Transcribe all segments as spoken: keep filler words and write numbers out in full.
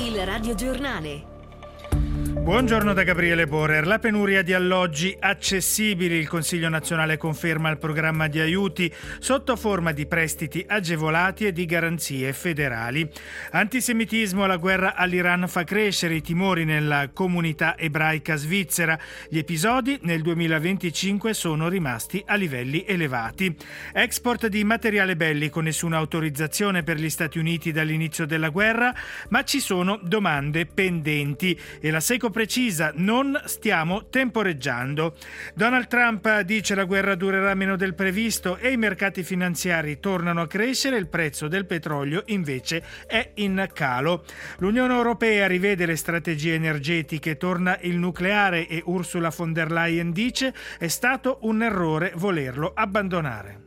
Il radiogiornale. Buongiorno da Gabriele Borer. La penuria di alloggi accessibili. Il Consiglio nazionale conferma il programma di aiuti sotto forma di prestiti agevolati e di garanzie federali. Antisemitismo, la guerra all'Iran fa crescere i timori nella comunità ebraica svizzera. Gli episodi nel duemilaventicinque sono rimasti a livelli elevati. Export di materiale bellico, nessuna autorizzazione per gli Stati Uniti dall'inizio della guerra, ma ci sono domande pendenti e la Seco precisa: non stiamo temporeggiando. Donald Trump dice la guerra durerà meno del previsto e i mercati finanziari tornano a crescere, il prezzo del petrolio invece è in calo. L'Unione Europea rivede le strategie energetiche, torna il nucleare e Ursula von der Leyen dice è stato un errore volerlo abbandonare.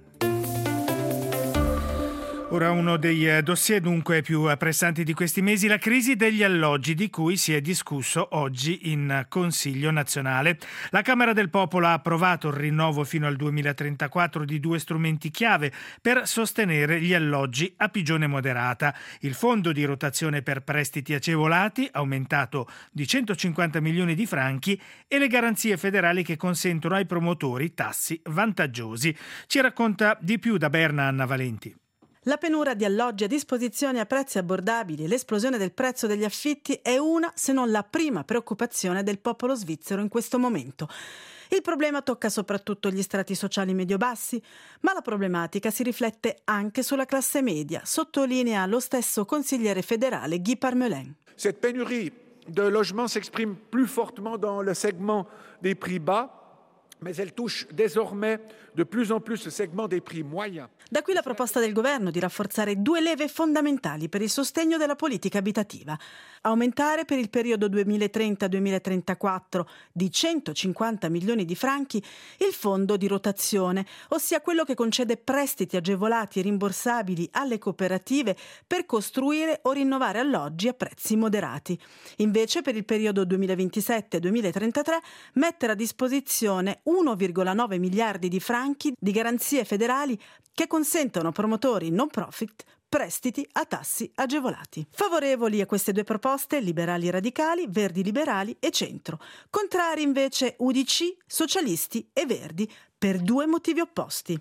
Ora uno dei dossier dunque più pressanti di questi mesi, la crisi degli alloggi di cui si è discusso oggi in Consiglio nazionale. La Camera del Popolo ha approvato il rinnovo fino al duemilatrentaquattro di due strumenti chiave per sostenere gli alloggi a pigione moderata. Il fondo di rotazione per prestiti agevolati, aumentato di centocinquanta milioni di franchi, e le garanzie federali che consentono ai promotori tassi vantaggiosi. Ci racconta di più da Berna Anna Valenti. La penuria di alloggi a disposizione a prezzi abbordabili e l'esplosione del prezzo degli affitti è una, se non la prima preoccupazione del popolo svizzero in questo momento. Il problema tocca soprattutto gli strati sociali medio-bassi, ma la problematica si riflette anche sulla classe media, sottolinea lo stesso consigliere federale Guy Parmelin. Cette pénurie de logements s'exprime plus fortement dans le segment des prix bas, mais elle touche désormais de plus en plus le segment des prix moyens. Da qui la proposta del governo di rafforzare due leve fondamentali per il sostegno della politica abitativa. Aumentare per il periodo duemilatrenta duemilatrentaquattro di centocinquanta milioni di franchi il fondo di rotazione, ossia quello che concede prestiti agevolati e rimborsabili alle cooperative per costruire o rinnovare alloggi a prezzi moderati. Invece per il periodo duemilaventisette duemilatrentatré mettere a disposizione uno virgola nove miliardi di franchi di garanzie federali che consentono a promotori non profit prestiti a tassi agevolati. Favorevoli a queste due proposte liberali radicali, verdi liberali e centro. Contrari invece U D C, socialisti e verdi, per due motivi opposti.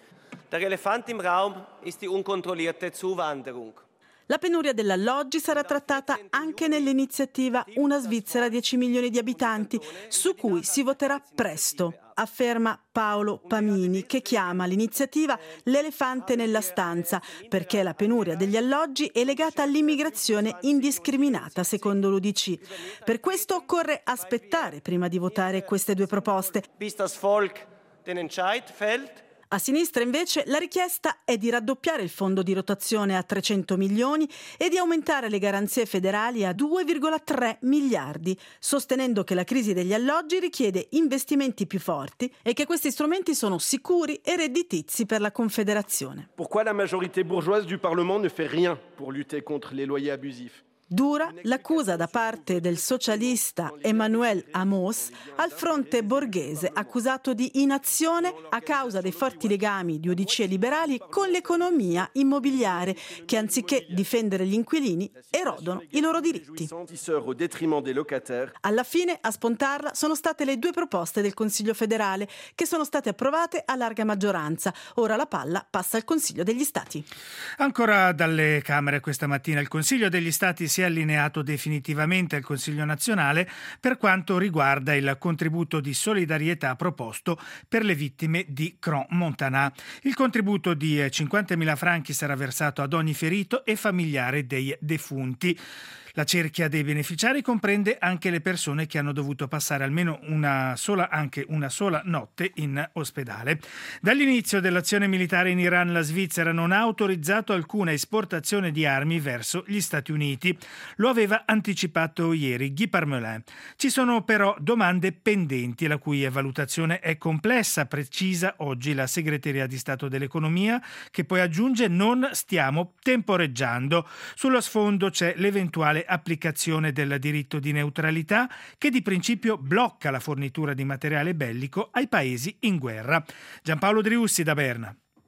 Der Elefant im Raum ist die unkontrollierte Zuwanderung. La penuria dell'alloggi sarà trattata anche nell'iniziativa Una Svizzera dieci milioni di abitanti, su cui si voterà presto, afferma Paolo Pamini, che chiama l'iniziativa l'elefante nella stanza, perché la penuria degli alloggi è legata all'immigrazione indiscriminata, secondo l'U D C. Per questo occorre aspettare prima di votare queste due proposte. Bis das Volk den Entscheid fällt. A sinistra invece la richiesta è di raddoppiare il fondo di rotazione a trecento milioni e di aumentare le garanzie federali a due virgola tre miliardi, sostenendo che la crisi degli alloggi richiede investimenti più forti e che questi strumenti sono sicuri e redditizi per la Confederazione. Pourquoi la majorité bourgeoise du Parlement ne fait rien pour lutter contre les loyers abusifs? Dura l'accusa da parte del socialista Emmanuel Amos al fronte borghese, accusato di inazione a causa dei forti legami di U D C e liberali con l'economia immobiliare, che anziché difendere gli inquilini erodono i loro diritti. Alla fine a spuntarla sono state le due proposte del Consiglio federale, che sono state approvate a larga maggioranza. Ora la palla passa al Consiglio degli Stati. Ancora dalle Camere questa mattina il Consiglio degli Stati si è allineato definitivamente al Consiglio nazionale per quanto riguarda il contributo di solidarietà proposto per le vittime di Crans-Montana. Il contributo di cinquantamila franchi sarà versato ad ogni ferito e familiare dei defunti. La cerchia dei beneficiari comprende anche le persone che hanno dovuto passare almeno una sola, anche una sola notte in ospedale. Dall'inizio dell'azione militare in Iran, la Svizzera non ha autorizzato alcuna esportazione di armi verso gli Stati Uniti. Lo aveva anticipato ieri Guy Parmelin. Ci sono però domande pendenti, la cui valutazione è complessa, precisa oggi la Segreteria di Stato dell'Economia, che poi aggiunge: non stiamo temporeggiando. Sullo sfondo c'è l'eventuale applicazione del diritto di neutralità, che di principio blocca la fornitura di materiale bellico ai paesi in guerra. Giampaolo Driussi da Berna.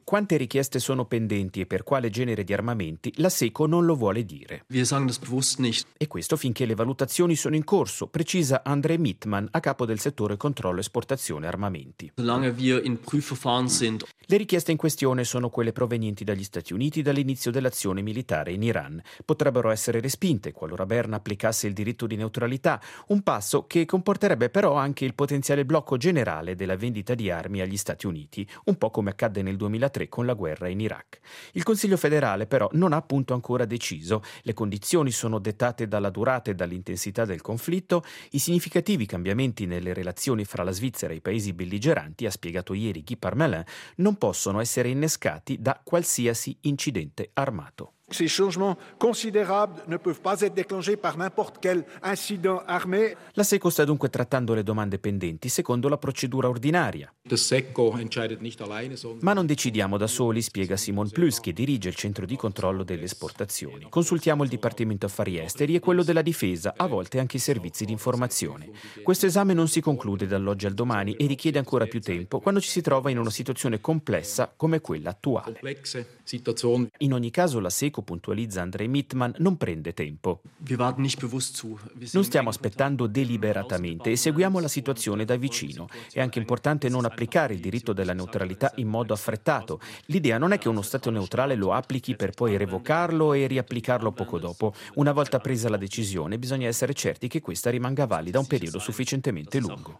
Quante richieste sono pendenti e per quale genere di armamenti, la SECO non lo vuole dire. Wir sagen das bewusst nicht. E questo finché le valutazioni sono in corso, precisa André Mittmann, a capo del settore controllo esportazione armamenti. Solange wir in Prüfverfahren sind. Le richieste in questione sono quelle provenienti dagli Stati Uniti dall'inizio dell'azione militare in Iran. Potrebbero essere respinte qualora Berna applicasse il diritto di neutralità, un passo che comporterebbe però anche il potenziale blocco generale della vendita di armi agli Stati Uniti, un po' come accadde nel duemilatré con la guerra in Iraq. Il Consiglio federale però non ha appunto ancora deciso. Le condizioni sono dettate dalla durata e dall'intensità del conflitto. I significativi cambiamenti nelle relazioni fra la Svizzera e i paesi belligeranti, ha spiegato ieri Guy Parmelin, non possono essere innescati da qualsiasi incidente armato. Ces changements considérables ne peuvent pas être déclenchés par n'importe quel incident armé. La SECO sta dunque trattando le domande pendenti secondo la procedura ordinaria. Ma non decidiamo da soli, spiega Simon Plus, che dirige il centro di controllo delle esportazioni. Consultiamo il Dipartimento Affari Esteri e quello della Difesa, a volte anche i servizi di informazione. Questo esame non si conclude dall'oggi al domani e richiede ancora più tempo quando ci si trova in una situazione complessa come quella attuale. In ogni caso la SECO, puntualizza André Mittmann, non prende tempo. Non stiamo aspettando deliberatamente e seguiamo la situazione da vicino. È anche importante non applicare il diritto della neutralità in modo affrettato. L'idea non è che uno Stato neutrale lo applichi per poi revocarlo e riapplicarlo poco dopo. Una volta presa la decisione, bisogna essere certi che questa rimanga valida un periodo sufficientemente lungo.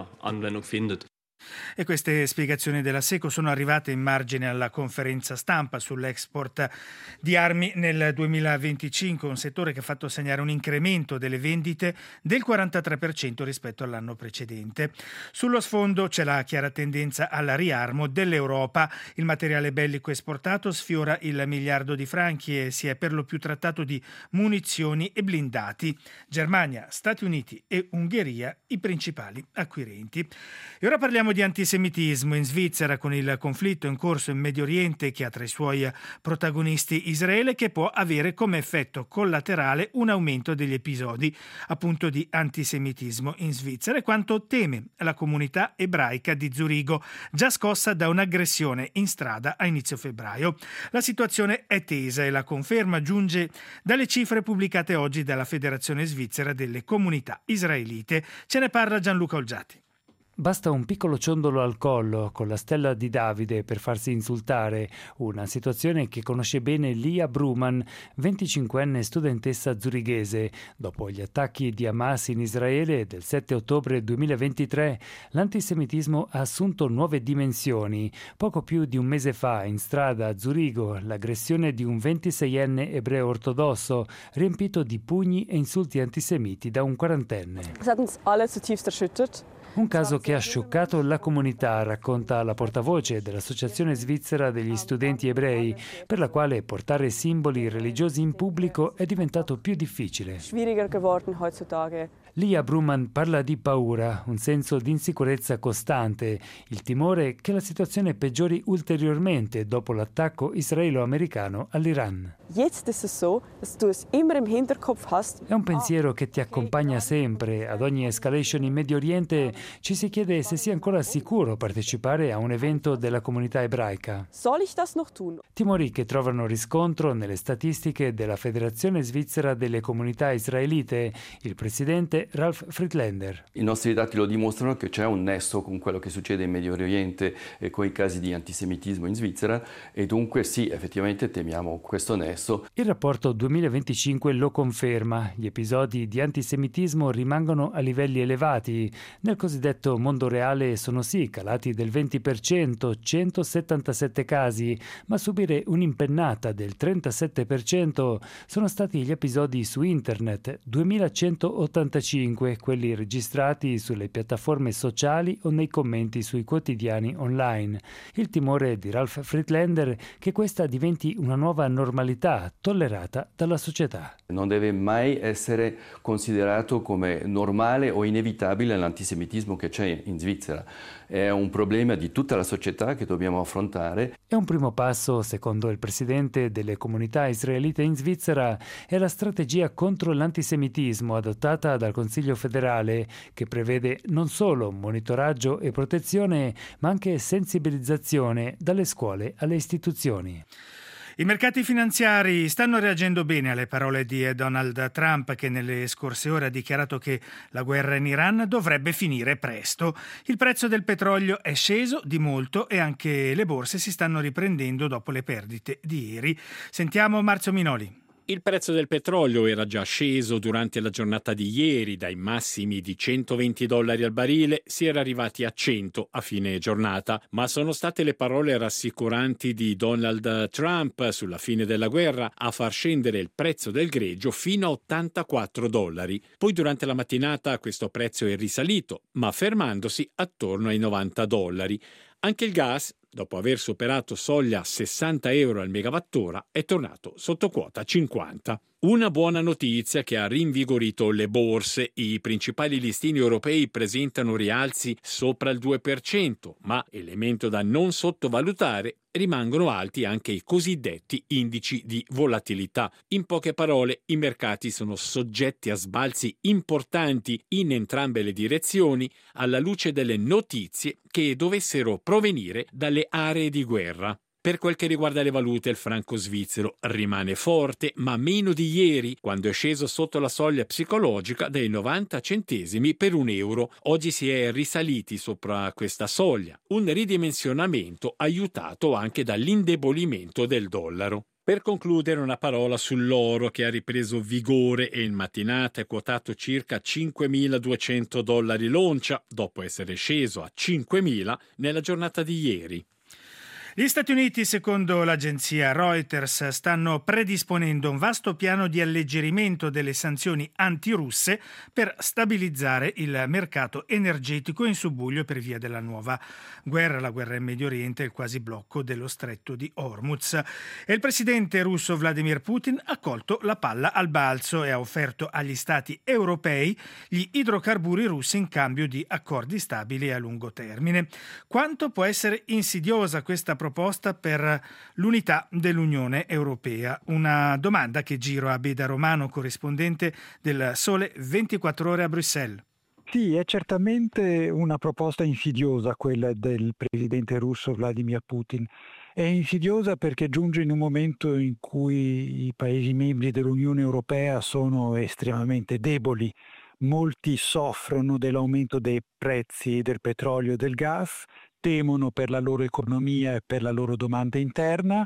E queste spiegazioni della SECO sono arrivate in margine alla conferenza stampa sull'export di armi nel duemilaventicinque, un settore che ha fatto segnare un incremento delle vendite del quarantatré per cento rispetto all'anno precedente. Sullo sfondo c'è la chiara tendenza al riarmo dell'Europa. Il materiale bellico esportato sfiora il miliardo di franchi e si è per lo più trattato di munizioni e blindati. Germania, Stati Uniti e Ungheria i principali acquirenti. E ora parliamo di antisemitismo in Svizzera, con il conflitto in corso in Medio Oriente che ha tra i suoi protagonisti Israele, che può avere come effetto collaterale un aumento degli episodi appunto di antisemitismo in Svizzera, e quanto teme la comunità ebraica di Zurigo, già scossa da un'aggressione in strada a inizio febbraio. La situazione è tesa e la conferma giunge dalle cifre pubblicate oggi dalla Federazione Svizzera delle Comunità Israelite. Ce ne parla Gianluca Olgiati. Basta un piccolo ciondolo al collo con la stella di Davide per farsi insultare, una situazione che conosce bene Lia Bruman, venticinquenne studentessa zurighese. Dopo gli attacchi di Hamas in Israele del sette ottobre duemilaventitré, l'antisemitismo ha assunto nuove dimensioni. Poco più di un mese fa, in strada a Zurigo, l'aggressione di un ventiseienne ebreo ortodosso, riempito di pugni e insulti antisemiti da un quarantenne. Das hat uns alle zutiefst erschüttert. Un caso che ha scioccato la comunità, racconta la portavoce dell'Associazione Svizzera degli Studenti Ebrei, per la quale portare simboli religiosi in pubblico è diventato più difficile. Schwieriger geworden heutzutage. Lia Bruman parla di paura, un senso di insicurezza costante, il timore che la situazione peggiori ulteriormente dopo l'attacco israelo-americano all'Iran. Jetzt ist es so, dass du es immer im Hinterkopf hast. È un pensiero che ti accompagna sempre. Ad ogni escalation in Medio Oriente ci si chiede se sia ancora sicuro partecipare a un evento della comunità ebraica. Soll ich das noch tun? Timori che trovano riscontro nelle statistiche della Federazione Svizzera delle Comunità Israelite. Il presidente Ralf Friedländer. I nostri dati lo dimostrano che c'è un nesso con quello che succede in Medio Oriente e con i casi di antisemitismo in Svizzera, e dunque sì, effettivamente temiamo questo nesso. Il rapporto duemilaventicinque lo conferma. Gli episodi di antisemitismo rimangono a livelli elevati. Nel cosiddetto mondo reale sono sì calati del venti per cento, centosettantasette casi, ma subire un'impennata del trentasette per cento sono stati gli episodi su internet, duemilacentottantacinque, quelli registrati sulle piattaforme sociali o nei commenti sui quotidiani online. Il timore di Ralf Friedländer che questa diventi una nuova normalità tollerata dalla società. Non deve mai essere considerato come normale o inevitabile l'antisemitismo che c'è in Svizzera. È un problema di tutta la società che dobbiamo affrontare. È un primo passo, secondo il presidente delle comunità israelite in Svizzera, è la strategia contro l'antisemitismo adottata dal Consiglio federale, che prevede non solo monitoraggio e protezione, ma anche sensibilizzazione dalle scuole alle istituzioni. I mercati finanziari stanno reagendo bene alle parole di Donald Trump, che nelle scorse ore ha dichiarato che la guerra in Iran dovrebbe finire presto. Il prezzo del petrolio è sceso di molto e anche le borse si stanno riprendendo dopo le perdite di ieri. Sentiamo Marzio Minoli. Il prezzo del petrolio era già sceso durante la giornata di ieri, dai massimi di centoventi dollari al barile si era arrivati a cento a fine giornata, ma sono state le parole rassicuranti di Donald Trump sulla fine della guerra a far scendere il prezzo del greggio fino a ottantaquattro dollari. Poi durante la mattinata questo prezzo è risalito, ma fermandosi attorno ai novanta dollari. Anche il gas, dopo aver superato soglia sessanta euro al megawattora, è tornato sotto quota cinquanta. Una buona notizia che ha rinvigorito le borse. I principali listini europei presentano rialzi sopra il due per cento, ma elemento da non sottovalutare, rimangono alti anche i cosiddetti indici di volatilità. In poche parole, i mercati sono soggetti a sbalzi importanti in entrambe le direzioni alla luce delle notizie che dovessero provenire dalle aree di guerra. Per quel che riguarda le valute, il franco svizzero rimane forte, ma meno di ieri, quando è sceso sotto la soglia psicologica dei novanta centesimi per un euro. Oggi si è risaliti sopra questa soglia, un ridimensionamento aiutato anche dall'indebolimento del dollaro. Per concludere, una parola sull'oro, che ha ripreso vigore e in mattinata è quotato circa cinquemiladuecento dollari l'oncia, dopo essere sceso a cinquemila nella giornata di ieri. Gli Stati Uniti, secondo l'agenzia Reuters, stanno predisponendo un vasto piano di alleggerimento delle sanzioni antirusse per stabilizzare il mercato energetico in subbuglio per via della nuova guerra, la guerra in Medio Oriente e il quasi blocco dello stretto di Hormuz. E il presidente russo Vladimir Putin ha colto la palla al balzo e ha offerto agli stati europei gli idrocarburi russi in cambio di accordi stabili a lungo termine. Quanto può essere insidiosa questa proposta proposta per l'unità dell'Unione Europea? Una domanda che giro a Beda Romano, corrispondente del Sole ventiquattro Ore a Bruxelles. Sì, è certamente una proposta insidiosa quella del presidente russo Vladimir Putin. È insidiosa perché giunge in un momento in cui i Paesi membri dell'Unione Europea sono estremamente deboli. Molti soffrono dell'aumento dei prezzi del petrolio e del gas, temono per la loro economia e per la loro domanda interna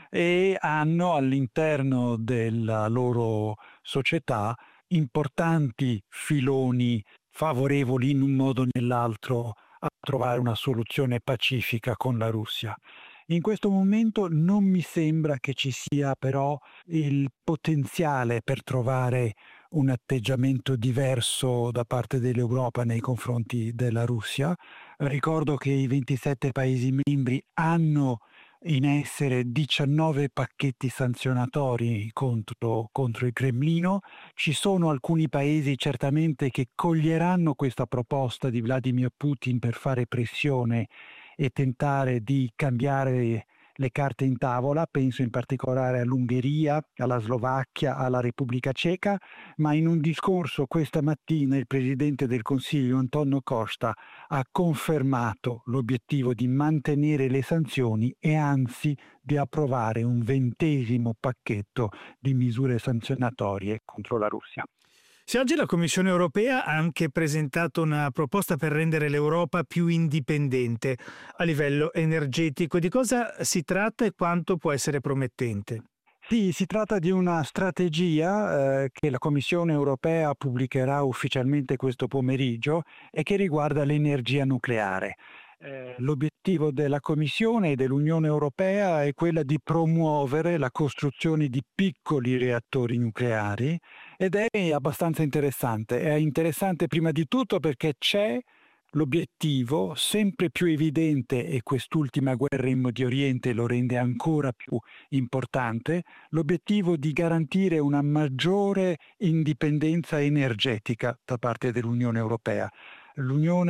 e hanno all'interno della loro società importanti filoni favorevoli in un modo o nell'altro a trovare una soluzione pacifica con la Russia. In questo momento non mi sembra che ci sia però il potenziale per trovare un atteggiamento diverso da parte dell'Europa nei confronti della Russia. Ricordo che i ventisette Paesi membri hanno in essere diciannove pacchetti sanzionatori contro, contro il Cremlino. Ci sono alcuni Paesi certamente che coglieranno questa proposta di Vladimir Putin per fare pressione e tentare di cambiare le carte in tavola, penso in particolare all'Ungheria, alla Slovacchia, alla Repubblica Ceca, ma in un discorso questa mattina il Presidente del Consiglio Antonio Costa ha confermato l'obiettivo di mantenere le sanzioni e anzi di approvare un ventesimo pacchetto di misure sanzionatorie contro la Russia. Se oggi la Commissione europea ha anche presentato una proposta per rendere l'Europa più indipendente a livello energetico, di cosa si tratta e quanto può essere promettente? Sì, si tratta di una strategia eh, che la Commissione europea pubblicherà ufficialmente questo pomeriggio e che riguarda l'energia nucleare. Eh, l'obiettivo della Commissione e dell'Unione Europea è quella di promuovere la costruzione di piccoli reattori nucleari ed è abbastanza interessante. È interessante prima di tutto perché c'è l'obiettivo sempre più evidente, e quest'ultima guerra in Medio Oriente lo rende ancora più importante, l'obiettivo di garantire una maggiore indipendenza energetica da parte dell'Unione Europea. L'Unione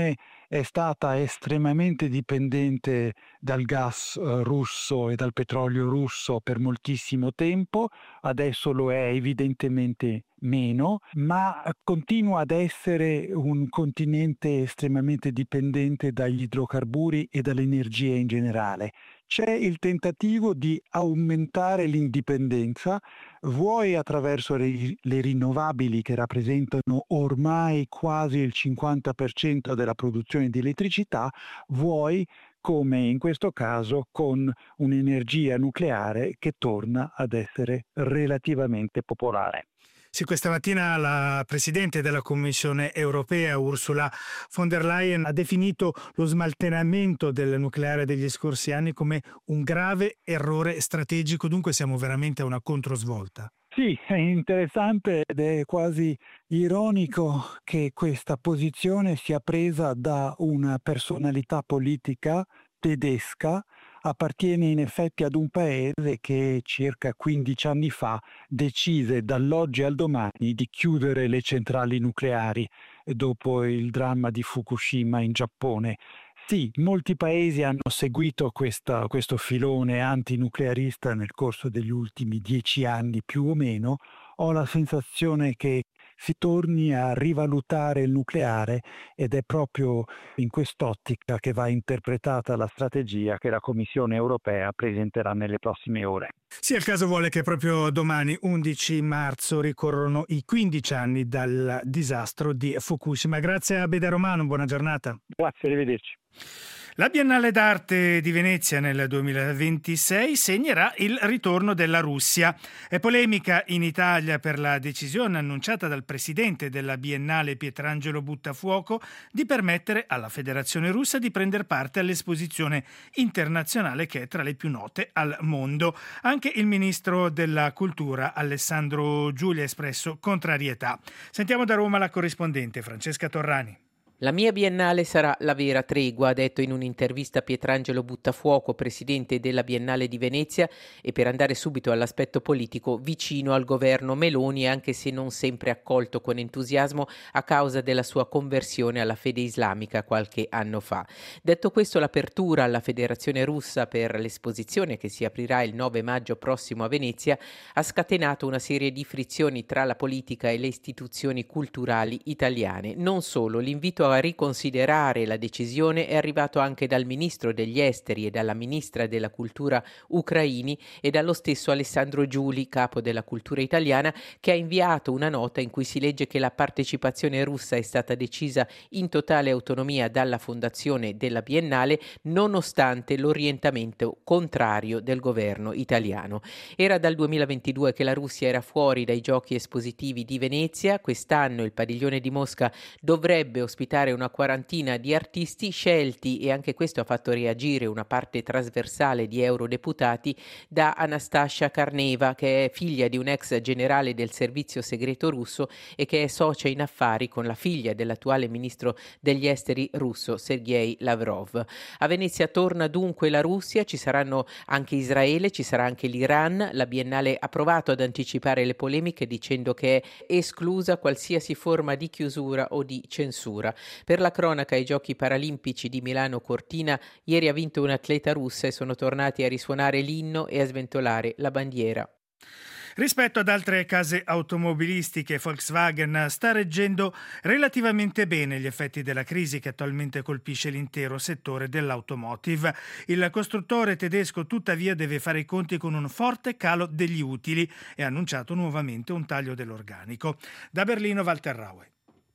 è stata estremamente dipendente dal gas eh, russo e dal petrolio russo per moltissimo tempo, adesso lo è evidentemente meno, ma continua ad essere un continente estremamente dipendente dagli idrocarburi e dall'energia in generale. C'è il tentativo di aumentare l'indipendenza, vuoi attraverso le, le rinnovabili che rappresentano ormai quasi il cinquanta per cento della produzione di elettricità, vuoi come in questo caso con un'energia nucleare che torna ad essere relativamente popolare. Sì, questa mattina la Presidente della Commissione europea, Ursula von der Leyen, ha definito lo smalteramento del nucleare degli scorsi anni come un grave errore strategico, dunque siamo veramente a una controsvolta. Sì, è interessante ed è quasi ironico che questa posizione sia presa da una personalità politica tedesca. Appartiene in effetti ad un paese che circa quindici anni fa decise dall'oggi al domani di chiudere le centrali nucleari dopo il dramma di Fukushima in Giappone. Sì, molti paesi hanno seguito questa, questo filone antinuclearista nel corso degli ultimi dieci anni più o meno. Ho la sensazione che si torni a rivalutare il nucleare ed è proprio in quest'ottica che va interpretata la strategia che la Commissione europea presenterà nelle prossime ore. Sì, il caso vuole che proprio domani, undici marzo, ricorrono i quindici anni dal disastro di Fukushima. Grazie a Beda Romano, buona giornata. Grazie, arrivederci. La Biennale d'Arte di Venezia nel duemilaventisei segnerà il ritorno della Russia. È polemica in Italia per la decisione annunciata dal presidente della Biennale Pietrangelo Buttafuoco di permettere alla Federazione Russa di prendere parte all'esposizione internazionale che è tra le più note al mondo. Anche il ministro della Cultura Alessandro Giuli ha espresso contrarietà. Sentiamo da Roma la corrispondente Francesca Torrani. La mia biennale sarà la vera tregua, ha detto in un'intervista Pietrangelo Buttafuoco, presidente della Biennale di Venezia, e per andare subito all'aspetto politico, vicino al governo Meloni, anche se non sempre accolto con entusiasmo a causa della sua conversione alla fede islamica qualche anno fa. Detto questo, l'apertura alla Federazione Russa per l'esposizione che si aprirà il nove maggio prossimo a Venezia ha scatenato una serie di frizioni tra la politica e le istituzioni culturali italiane. Non solo, l'invito a riconsiderare la decisione è arrivato anche dal ministro degli esteri e dalla ministra della cultura ucraini e dallo stesso Alessandro Giuli, capo della cultura italiana, che ha inviato una nota in cui si legge che la partecipazione russa è stata decisa in totale autonomia dalla fondazione della Biennale, nonostante l'orientamento contrario del governo italiano. Era dal duemilaventidue che la Russia era fuori dai giochi espositivi di Venezia. Quest'anno il padiglione di Mosca dovrebbe ospitare una quarantina di artisti scelti, e anche questo ha fatto reagire una parte trasversale di eurodeputati, da Anastasia Karneva, che è figlia di un ex generale del servizio segreto russo e che è socia in affari con la figlia dell'attuale ministro degli esteri russo Sergei Lavrov. A Venezia torna dunque la Russia, ci saranno anche Israele, ci sarà anche l'Iran. La Biennale ha provato ad anticipare le polemiche dicendo che è esclusa qualsiasi forma di chiusura o di censura. Per la cronaca, ai Giochi Paralimpici di Milano Cortina ieri ha vinto un atleta russa e sono tornati a risuonare l'inno e a sventolare la bandiera. Rispetto ad altre case automobilistiche, Volkswagen sta reggendo relativamente bene gli effetti della crisi che attualmente colpisce l'intero settore dell'automotive. Il costruttore tedesco tuttavia deve fare i conti con un forte calo degli utili e ha annunciato nuovamente un taglio dell'organico. Da Berlino, Walter Raue.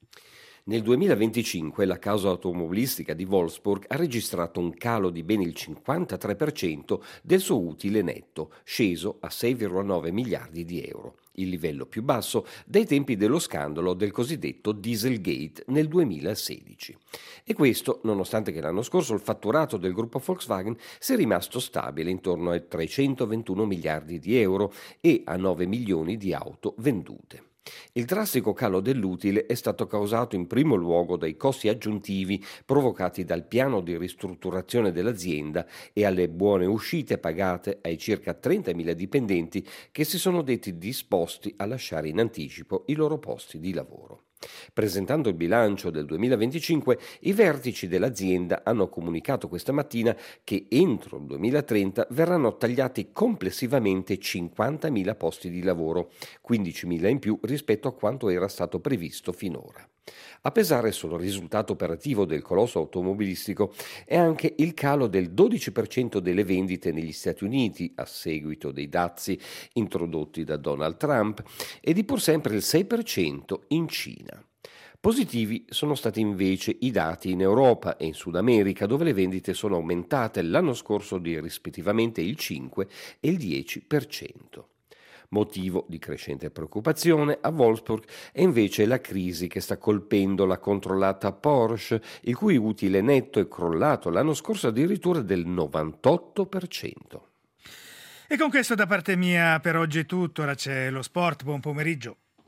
Nel duemilaventicinque la casa automobilistica di Wolfsburg ha registrato un calo di ben il cinquantatré per cento del suo utile netto, sceso a sei virgola nove miliardi di euro, il livello più basso dai tempi dello scandalo del cosiddetto Dieselgate nel duemilasedici. E questo nonostante che l'anno scorso il fatturato del gruppo Volkswagen sia rimasto stabile intorno ai trecentoventuno miliardi di euro e a nove milioni di auto vendute. Il drastico calo dell'utile è stato causato in primo luogo dai costi aggiuntivi provocati dal piano di ristrutturazione dell'azienda e alle buone uscite pagate ai circa trentamila dipendenti che si sono detti disposti a lasciare in anticipo i loro posti di lavoro. Presentando il bilancio del duemilaventicinque, i vertici dell'azienda hanno comunicato questa mattina che entro il duemilatrenta verranno tagliati complessivamente cinquantamila posti di lavoro, quindicimila in più rispetto a quanto era stato previsto finora. A pesare sul risultato operativo del colosso automobilistico è anche il calo del dodici per cento delle vendite negli Stati Uniti a seguito dei dazi introdotti da Donald Trump e di pur sempre il sei per cento in Cina. Positivi sono stati invece i dati in Europa e in Sud America, dove le vendite sono aumentate l'anno scorso di rispettivamente il cinque e il dieci per cento. Motivo di crescente preoccupazione a Wolfsburg è invece la crisi che sta colpendo la controllata Porsche, il cui utile netto è crollato l'anno scorso addirittura del novantotto per cento. E con questo da parte mia per oggi è tutto, ora c'è lo sport, buon pomeriggio.